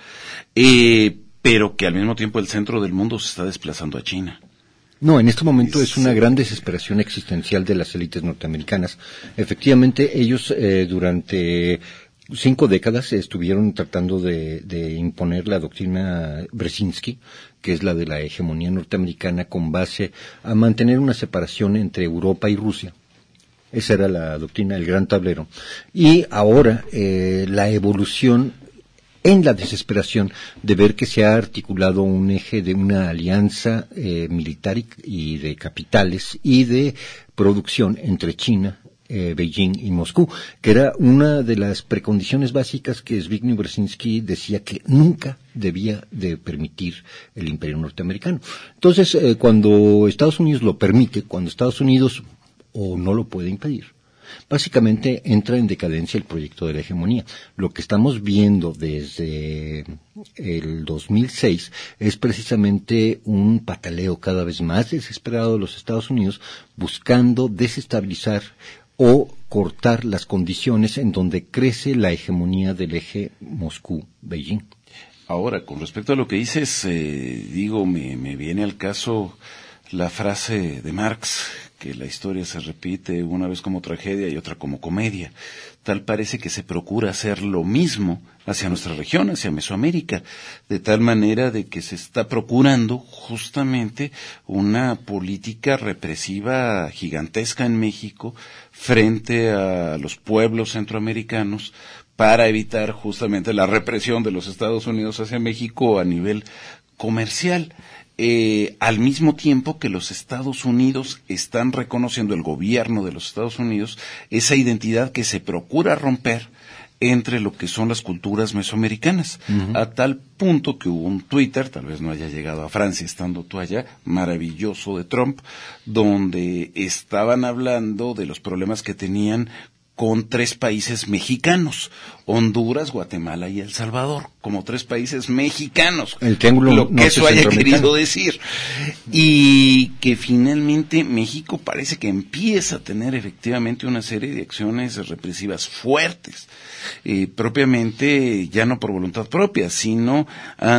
Speaker 3: eh, pero que al mismo tiempo el centro del mundo se está desplazando a China.
Speaker 4: No, en este momento es una gran desesperación existencial de las élites norteamericanas. Efectivamente, ellos eh, durante cinco décadas estuvieron tratando de, de imponer la doctrina Brzezinski, que es la de la hegemonía norteamericana con base a mantener una separación entre Europa y Rusia. Esa era la doctrina del gran tablero. Y ahora eh, la evolución en la desesperación de ver que se ha articulado un eje de una alianza eh, militar y, y de capitales y de producción entre China, eh, Beijing y Moscú, que era una de las precondiciones básicas que Zbigniew Brzezinski decía que nunca debía de permitir el imperio norteamericano. Entonces, eh, cuando Estados Unidos lo permite, cuando Estados Unidos o no lo puede impedir, básicamente entra en decadencia el proyecto de la hegemonía. Lo que estamos viendo desde el dos mil seis es precisamente un pataleo cada vez más desesperado de los Estados Unidos buscando desestabilizar o cortar las condiciones en donde crece la hegemonía del eje Moscú-Beijing.
Speaker 3: Ahora, con respecto a lo que dices, eh, digo, me, me viene al caso la frase de Marx, que la historia se repite una vez como tragedia y otra como comedia. Tal parece que se procura hacer lo mismo hacia nuestra región, hacia Mesoamérica, de tal manera de que se está procurando justamente una política represiva gigantesca en México frente a los pueblos centroamericanos para evitar justamente la represión de los Estados Unidos hacia México a nivel comercial. Eh, al mismo tiempo que los Estados Unidos están reconociendo, el gobierno de los Estados Unidos, esa identidad que se procura romper entre lo que son las culturas mesoamericanas, uh-huh. a tal punto que hubo un Twitter, tal vez no haya llegado a Francia estando tú allá, maravilloso de Trump, donde estaban hablando de los problemas que tenían con tres países mexicanos, Honduras, Guatemala y El Salvador, como tres países mexicanos,
Speaker 4: el triángulo
Speaker 3: lo que eso haya querido decir, y que finalmente México parece que empieza a tener efectivamente una serie de acciones represivas fuertes, eh, propiamente ya no por voluntad propia, sino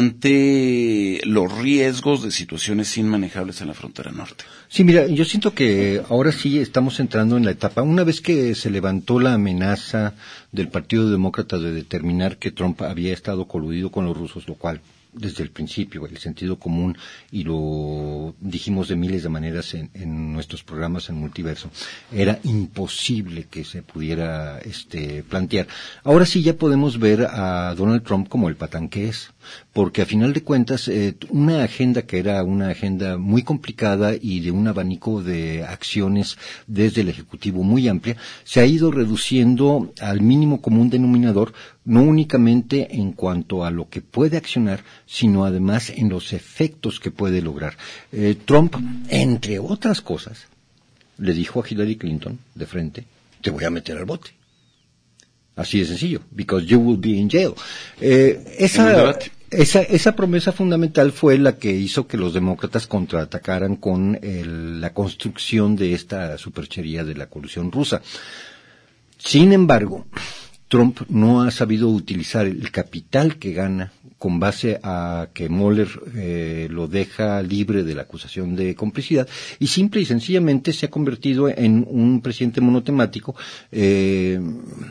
Speaker 3: ante los riesgos de situaciones inmanejables en la frontera norte.
Speaker 4: Sí, mira, yo siento que ahora sí estamos entrando en la etapa, una vez que se levantó la amenaza del Partido Demócrata de determinar que Trump había estado coludido con los rusos, lo cual desde el principio, el sentido común, y lo dijimos de miles de maneras en, en nuestros programas en Multiverso, era imposible que se pudiera este, plantear. Ahora sí ya podemos ver a Donald Trump como el patán que es, porque a final de cuentas eh, una agenda que era una agenda muy complicada y de un abanico de acciones desde el Ejecutivo muy amplia, se ha ido reduciendo al mínimo común denominador, no únicamente en cuanto a lo que puede accionar, sino además en los efectos que puede lograr. Eh, Trump, entre otras cosas, le dijo a Hillary Clinton de frente, te voy a meter al bote. Así de sencillo, because you will be in jail. Eh, esa, esa, esa promesa fundamental fue la que hizo que los demócratas contraatacaran con el, la construcción de esta superchería de la colusión rusa. Sin embargo, Trump no ha sabido utilizar el capital que gana con base a que Mueller eh, lo deja libre de la acusación de complicidad y simple y sencillamente se ha convertido en un presidente monotemático eh,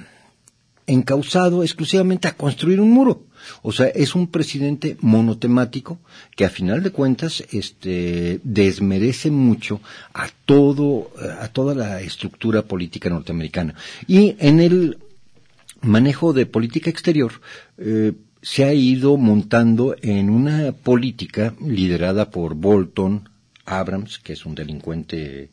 Speaker 4: encausado exclusivamente a construir un muro. O sea, es un presidente monotemático que a final de cuentas este desmerece mucho a todo a toda la estructura política norteamericana. Y en el manejo de política exterior eh, se ha ido montando en una política liderada por Bolton, Abrams, que es un delincuente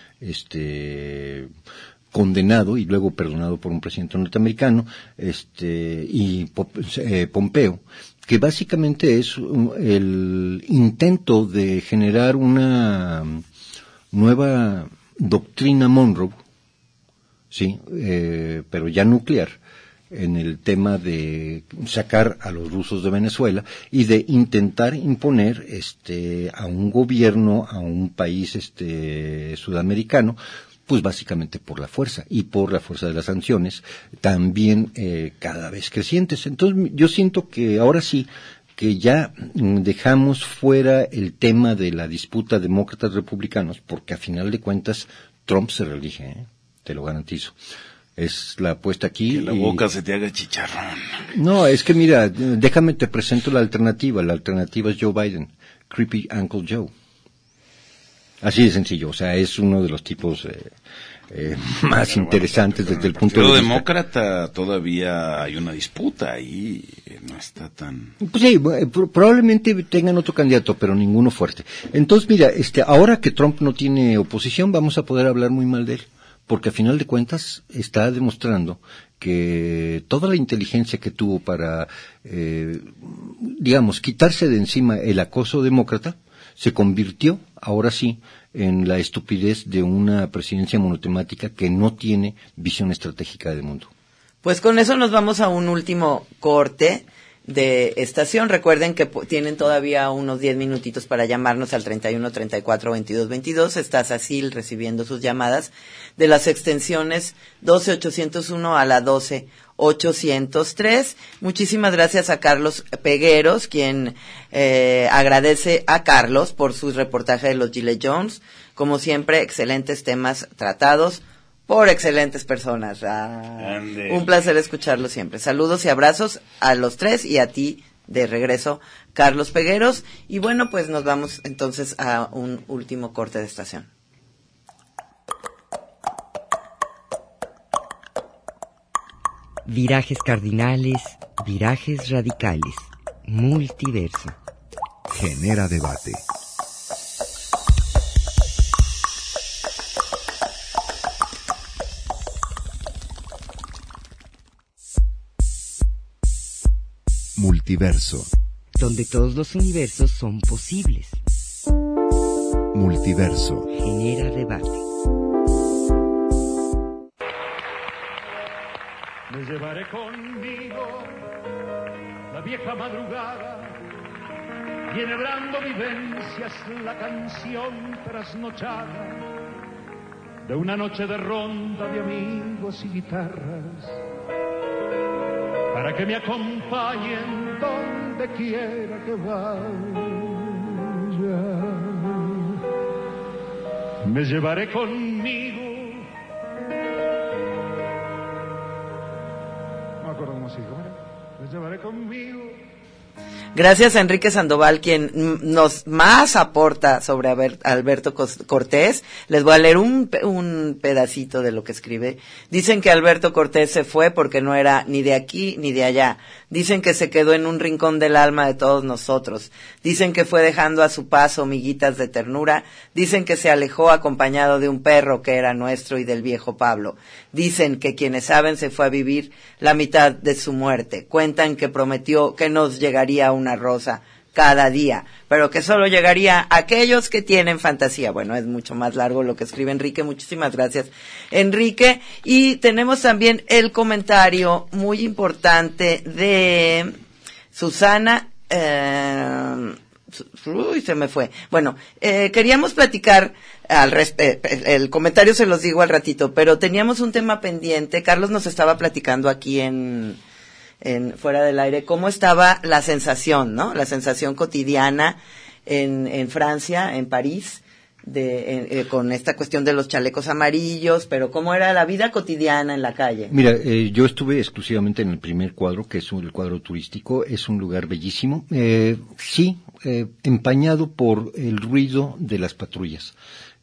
Speaker 4: este condenado y luego perdonado por un presidente norteamericano, este y eh, Pompeo, que básicamente es el intento de generar una nueva doctrina Monroe, sí, eh, pero ya nuclear, en el tema de sacar a los rusos de Venezuela y de intentar imponer este a un gobierno, a un país este sudamericano, pues básicamente por la fuerza y por la fuerza de las sanciones, también eh, cada vez crecientes. Entonces yo siento que ahora sí, que ya dejamos fuera el tema de la disputa demócratas-republicanos, porque a final de cuentas Trump se reelige, ¿eh? Te lo garantizo. Es la apuesta aquí.
Speaker 3: Que la
Speaker 4: y...
Speaker 3: boca se te haga chicharrón.
Speaker 4: No, es que mira, déjame te presento la alternativa. La alternativa es Joe Biden, Creepy Uncle Joe. Así de sencillo, o sea, es uno de los tipos eh, eh, más pero interesantes bueno, desde el punto de vista.
Speaker 3: Pero demócrata todavía hay una disputa ahí, no está tan.
Speaker 4: Pues sí, probablemente tengan otro candidato, pero ninguno fuerte. Entonces, mira, este, ahora que Trump no tiene oposición, vamos a poder hablar muy mal de él. Porque a final de cuentas está demostrando que toda la inteligencia que tuvo para, eh, digamos, quitarse de encima el acoso demócrata, se convirtió, ahora sí, en la estupidez de una presidencia monotemática que no tiene visión estratégica del mundo.
Speaker 1: Pues con eso nos vamos a un último corte de estación. Recuerden que tienen todavía unos diez minutitos para llamarnos al treinta y uno, treinta y cuatro, veintidós, veintidós. Está Sacil recibiendo sus llamadas de las extensiones doce ochocientos uno a la doce ochocientos tres. Muchísimas gracias a Carlos Pegueros, quien eh, agradece a Carlos por su reportaje de los Gillette Jones. Como siempre, excelentes temas tratados por excelentes personas. Ah, un placer escucharlo siempre. Saludos y abrazos a los tres y a ti de regreso, Carlos Pegueros. Y bueno, pues nos vamos entonces a un último corte de estación.
Speaker 9: Virajes cardinales, virajes radicales, multiverso.
Speaker 8: Genera debate. Multiverso.
Speaker 9: Donde todos los universos son posibles.
Speaker 8: Multiverso.
Speaker 9: Genera debate.
Speaker 7: Me llevaré conmigo la vieja madrugada, y enhebrando vivencias la canción trasnochada de una noche de ronda de amigos y guitarras, para que me acompañen donde quiera que vaya. Me llevaré conmigo. No me acuerdo cómo se dijo, me llevaré conmigo.
Speaker 1: Gracias a Enrique Sandoval, quien nos más aporta sobre Alberto Cortés. Les voy a leer un, un pedacito de lo que escribe. Dicen que Alberto Cortés se fue porque no era ni de aquí ni de allá. Dicen que se quedó en un rincón del alma de todos nosotros. Dicen que fue dejando a su paso miguitas de ternura. Dicen que se alejó acompañado de un perro que era nuestro y del viejo Pablo. Dicen que quienes saben se fue a vivir la mitad de su muerte. Cuentan que prometió que nos llegaría una rosa cada día, pero que solo llegaría a aquellos que tienen fantasía. Bueno, es mucho más largo lo que escribe Enrique. Muchísimas gracias, Enrique. Y tenemos también el comentario muy importante de Susana. Eh, uy, se me fue. Bueno, eh, queríamos platicar al res- eh, el comentario se los digo al ratito, pero teníamos un tema pendiente. Carlos nos estaba platicando aquí en en fuera del aire cómo estaba la sensación, ¿no? La sensación cotidiana en en Francia, en París, de eh, con esta cuestión de los chalecos amarillos, pero cómo era la vida cotidiana en la calle.
Speaker 4: Mira, eh, yo estuve exclusivamente en el primer cuadro, que es el cuadro turístico. Es un lugar bellísimo, eh, sí, eh, empañado por el ruido de las patrullas.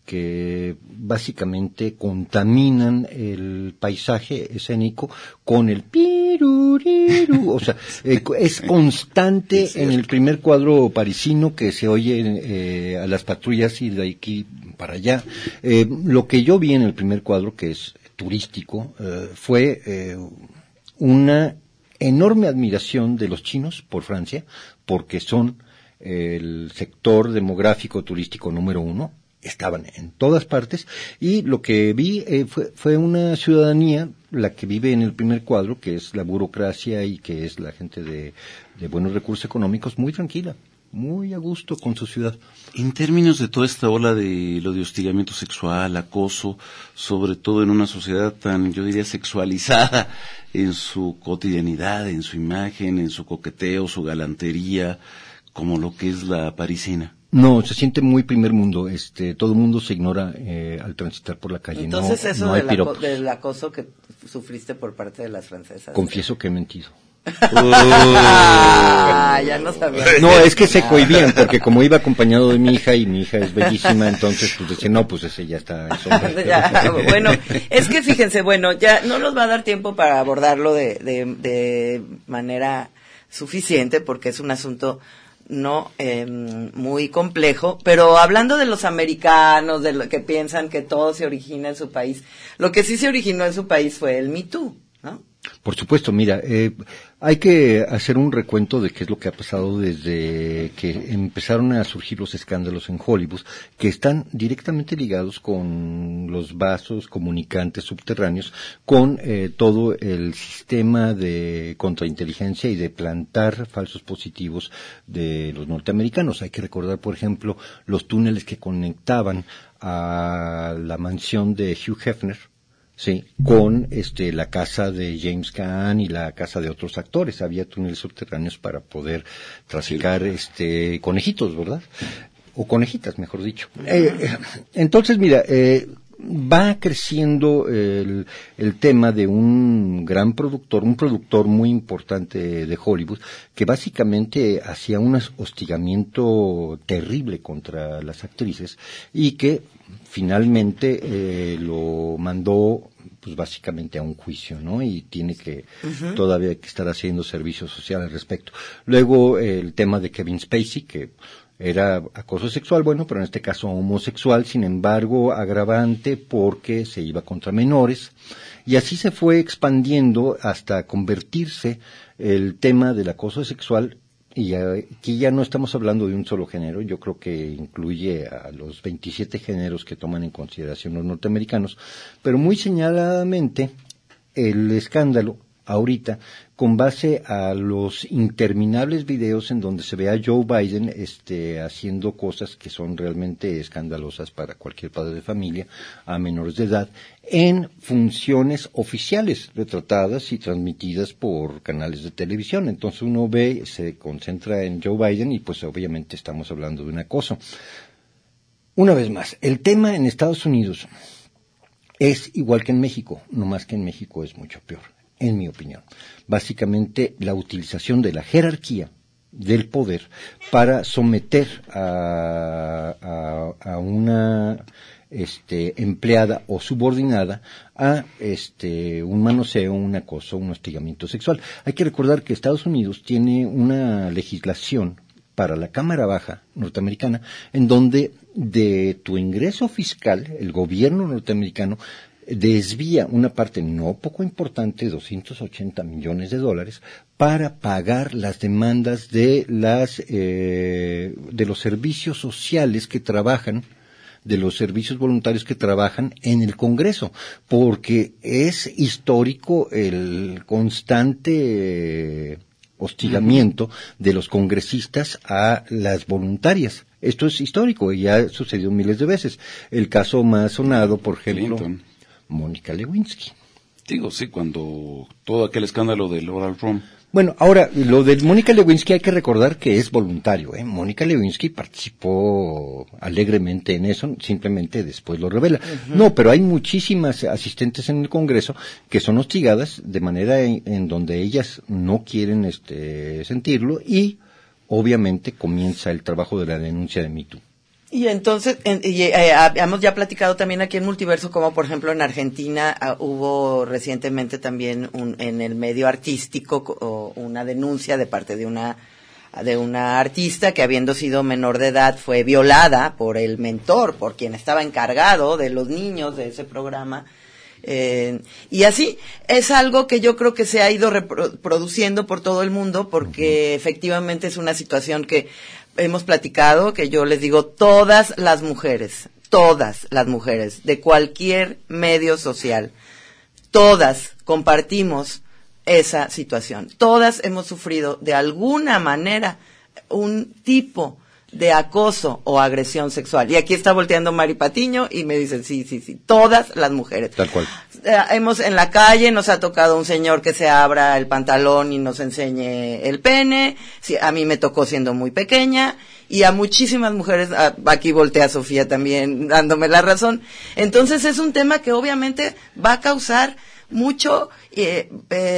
Speaker 4: que básicamente contaminan el paisaje escénico con el piruriru, o sea, eh, es constante sí, en el primer cuadro parisino que se oye eh, a las patrullas ir de aquí para allá. Eh, lo que yo vi en el primer cuadro, que es turístico, eh, fue eh, una enorme admiración de los chinos por Francia, porque son el sector demográfico turístico número uno, estaban en todas partes, y lo que vi eh, fue, fue una ciudadanía, la que vive en el primer cuadro, que es la burocracia y que es la gente de, de buenos recursos económicos, muy tranquila, muy a gusto con su ciudad.
Speaker 3: En términos de toda esta ola de lo de hostigamiento sexual, acoso, sobre todo en una sociedad tan, yo diría, sexualizada en su cotidianidad, en su imagen, en su coqueteo, su galantería, como lo que es la parisina.
Speaker 4: No, se siente muy primer mundo, este, todo el mundo se ignora eh, al transitar por la calle.
Speaker 1: Entonces
Speaker 4: no,
Speaker 1: eso
Speaker 4: no hay
Speaker 1: del, aco- del acoso que sufriste por parte de las francesas.
Speaker 4: Confieso que he mentido.
Speaker 1: Ah, ya no sabía.
Speaker 4: No, es que se cohibían, porque como iba acompañado de mi hija y mi hija es bellísima, entonces pues decían, no, pues ese ya está en sombra.
Speaker 1: Ya, bueno, es que fíjense, bueno, ya no nos va a dar tiempo para abordarlo de, de, de manera suficiente, porque es un asunto no eh, muy complejo, pero hablando de los americanos, de lo que piensan que todo se origina en su país, lo que sí se originó en su país fue el Me Too, ¿no?
Speaker 4: Por supuesto, mira, eh, hay que hacer un recuento de qué es lo que ha pasado desde que empezaron a surgir los escándalos en Hollywood, que están directamente ligados con los vasos comunicantes subterráneos, con eh, todo el sistema de contrainteligencia y de plantar falsos positivos de los norteamericanos. Hay que recordar, por ejemplo, los túneles que conectaban a la mansión de Hugh Hefner, sí, con este la casa de James Caan y la casa de otros actores. Había túneles subterráneos para poder traficar este conejitos, ¿verdad? O conejitas, mejor dicho. Eh, entonces, mira, eh, va creciendo el, el tema de un gran productor, un productor muy importante de Hollywood, que básicamente hacía un hostigamiento terrible contra las actrices y que finalmente eh, lo mandó pues básicamente a un juicio, ¿no? Y tiene que uh-huh. todavía que estar haciendo servicio social al respecto. Luego eh, el tema de Kevin Spacey, que era acoso sexual, bueno, pero en este caso homosexual, sin embargo agravante porque se iba contra menores, y así se fue expandiendo hasta convertirse el tema del acoso sexual. Y aquí ya no estamos hablando de un solo género, yo creo que incluye a los veintisiete géneros que toman en consideración los norteamericanos, pero muy señaladamente el escándalo ahorita, con base a los interminables videos en donde se ve a Joe Biden este, haciendo cosas que son realmente escandalosas para cualquier padre de familia a menores de edad, en funciones oficiales retratadas y transmitidas por canales de televisión. Entonces uno ve, se concentra en Joe Biden y pues obviamente estamos hablando de un acoso. Una vez más, el tema en Estados Unidos es igual que en México, no más que en México es mucho peor, en mi opinión. Básicamente la utilización de la jerarquía del poder para someter a, a, a una este, empleada o subordinada a este, un manoseo, un acoso, un hostigamiento sexual. Hay que recordar que Estados Unidos tiene una legislación para la Cámara Baja norteamericana en donde de tu ingreso fiscal el gobierno norteamericano desvía una parte no poco importante, doscientos ochenta millones de dólares, para pagar las demandas de las eh, de los servicios sociales que trabajan, de los servicios voluntarios que trabajan en el Congreso, porque es histórico el constante hostigamiento de los congresistas a las voluntarias. Esto es histórico y ha sucedido miles de veces. El caso más sonado, por ejemplo, Clinton. Mónica Lewinsky.
Speaker 3: Digo, sí, cuando todo aquel escándalo del Oral Room.
Speaker 4: Bueno, ahora, lo de Mónica Lewinsky hay que recordar que es voluntario, ¿eh? Mónica Lewinsky participó alegremente en eso, simplemente después lo revela. Uh-huh. No, pero hay muchísimas asistentes en el Congreso que son hostigadas de manera en, en donde ellas no quieren este sentirlo y obviamente comienza el trabajo de la denuncia de Me Too.
Speaker 1: Y entonces, en, y, eh, hemos ya platicado también aquí en Multiverso, como por ejemplo en Argentina uh, hubo recientemente también un, en el medio artístico uh, una denuncia de parte de una de una artista que, habiendo sido menor de edad, fue violada por el mentor, por quien estaba encargado de los niños de ese programa. Eh, y así es algo que yo creo que se ha ido reproduciendo por todo el mundo, porque uh-huh. efectivamente es una situación que hemos platicado, que yo les digo, todas las mujeres, todas las mujeres de cualquier medio social, todas compartimos esa situación. Todas hemos sufrido de alguna manera un tipo de acoso o agresión sexual. Y aquí está volteando Mari Patiño y me dicen, sí, sí, sí, todas las mujeres.
Speaker 4: Tal cual.
Speaker 1: Eh, hemos en la calle, nos ha tocado un señor que se abra el pantalón y nos enseñe el pene. Sí, a mí me tocó siendo muy pequeña. Y a muchísimas mujeres, a, aquí voltea Sofía también dándome la razón. Entonces es un tema que obviamente va a causar mucho eh,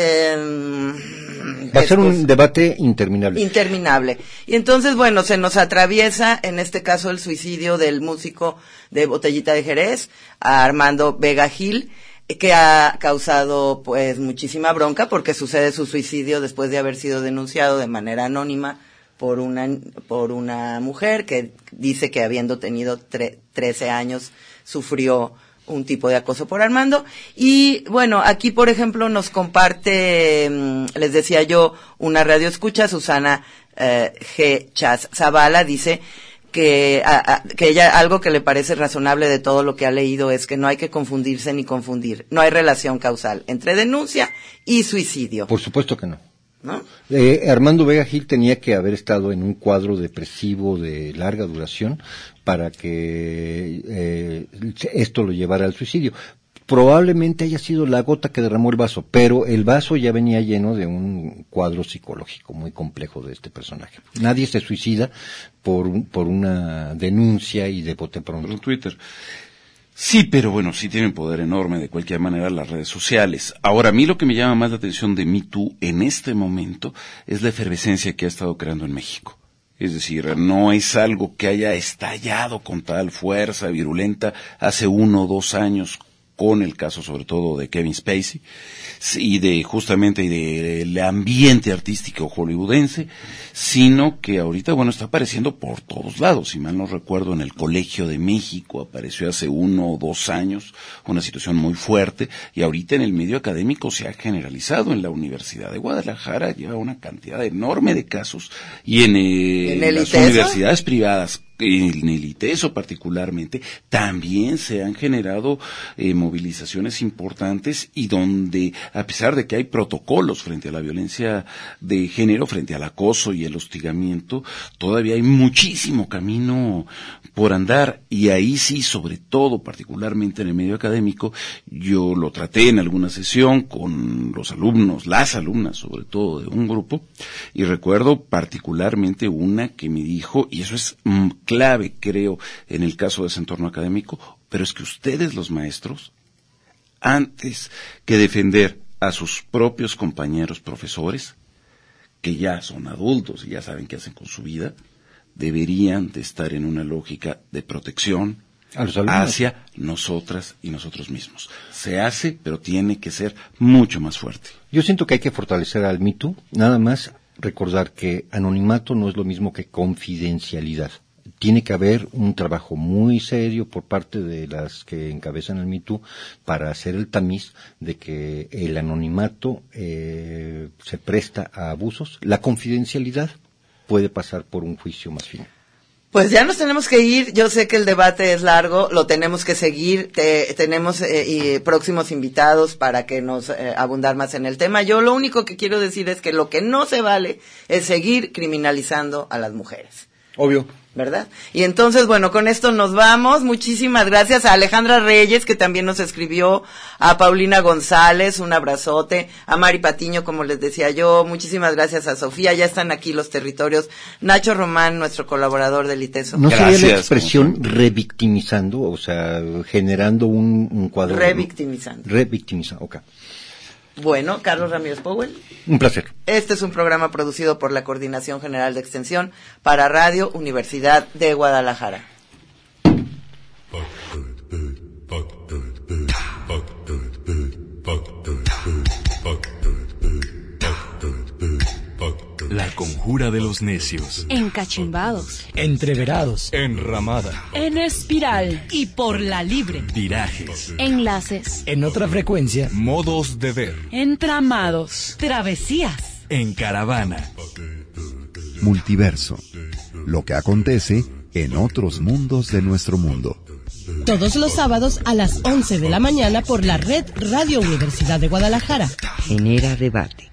Speaker 1: eh,
Speaker 4: va a ser un debate interminable
Speaker 1: interminable y entonces bueno, se nos atraviesa en este caso el suicidio del músico de Botellita de Jerez, a Armando Vega Gil, que ha causado pues muchísima bronca porque sucede su suicidio después de haber sido denunciado de manera anónima por una por una mujer que dice que, habiendo tenido tre- trece años, sufrió un tipo de acoso por Armando. Y bueno, aquí por ejemplo nos comparte, mmm, les decía yo, una radio escucha, Susana eh, G. Chas Zavala, dice que, a, a, que ella, algo que le parece razonable de todo lo que ha leído es que no hay que confundirse ni confundir, no hay relación causal entre denuncia y suicidio.
Speaker 4: Por supuesto que no.
Speaker 1: ¿No?
Speaker 4: Eh, Armando Vega Gil tenía que haber estado en un cuadro depresivo de larga duración para que eh, esto lo llevara al suicidio. Probablemente haya sido la gota que derramó el vaso, pero el vaso ya venía lleno de un cuadro psicológico muy complejo de este personaje. Nadie se suicida por un, por una denuncia y de bote pronto.
Speaker 3: Por Twitter. Sí, pero bueno, sí tienen poder enorme de cualquier manera las redes sociales. Ahora, a mí lo que me llama más la atención de Me Too en este momento es la efervescencia que ha estado creando en México. Es decir, no es algo que haya estallado con tal fuerza virulenta hace uno o dos años, con el caso sobre todo de Kevin Spacey y de justamente del ambiente artístico hollywoodense, sino que ahorita, bueno, está apareciendo por todos lados. Si mal no recuerdo, en el Colegio de México apareció hace uno o dos años una situación muy fuerte, y ahorita en el medio académico se ha generalizado. En la Universidad de Guadalajara lleva una cantidad enorme de casos, y en, eh,
Speaker 1: ¿En el
Speaker 3: las
Speaker 1: ITESO?
Speaker 3: universidades privadas, en el ITESO particularmente, también se han generado eh, movilizaciones importantes, y donde, a pesar de que hay protocolos frente a la violencia de género, frente al acoso y el hostigamiento, todavía hay muchísimo camino por andar. Y ahí sí, sobre todo, particularmente en el medio académico, yo lo traté en alguna sesión con los alumnos, las alumnas sobre todo de un grupo, y recuerdo particularmente una que me dijo, y eso es mm, clave, creo, en el caso de ese entorno académico, pero es que ustedes, los maestros, antes que defender a sus propios compañeros profesores, que ya son adultos y ya saben qué hacen con su vida, deberían de estar en una lógica de protección hacia nosotras y nosotros mismos. Se hace, pero tiene que ser mucho más fuerte.
Speaker 4: Yo siento que hay que fortalecer al Me Too, nada más recordar que anonimato no es lo mismo que confidencialidad. Tiene que haber un trabajo muy serio por parte de las que encabezan el Me Too para hacer el tamiz de que el anonimato eh, se presta a abusos. La confidencialidad puede pasar por un juicio más fino.
Speaker 1: Pues ya nos tenemos que ir. Yo sé que el debate es largo, lo tenemos que seguir. Te, tenemos eh, y próximos invitados para que nos eh, abundar más en el tema. Yo lo único que quiero decir es que lo que no se vale es seguir criminalizando a las mujeres.
Speaker 4: Obvio.
Speaker 1: ¿Verdad? Y entonces, bueno, con esto nos vamos. Muchísimas gracias a Alejandra Reyes, que también nos escribió, a Paulina González, un abrazote, a Mari Patiño, como les decía yo, muchísimas gracias a Sofía, ya están aquí los territorios, Nacho Román, nuestro colaborador del ITESO.
Speaker 4: ¿No sería la expresión revictimizando, o sea, generando un, un cuadro?
Speaker 1: Revictimizando.
Speaker 4: Revictimizando, ok.
Speaker 1: Bueno, Carlos Ramírez Powell.
Speaker 4: Un placer.
Speaker 1: Este es un programa producido por la Coordinación General de Extensión para Radio Universidad de Guadalajara.
Speaker 2: conjura de los necios.
Speaker 6: Encachimbados.
Speaker 11: Entreverados.
Speaker 2: Enramada.
Speaker 6: En espiral. Y por la libre.
Speaker 2: Virajes.
Speaker 6: Enlaces.
Speaker 11: En otra frecuencia.
Speaker 2: Modos de ver.
Speaker 6: Entramados. Travesías.
Speaker 2: En caravana.
Speaker 8: Multiverso. Lo que acontece en otros mundos de nuestro mundo.
Speaker 12: Todos los sábados a las once de la mañana por la red Radio Universidad de Guadalajara.
Speaker 9: Genera debate.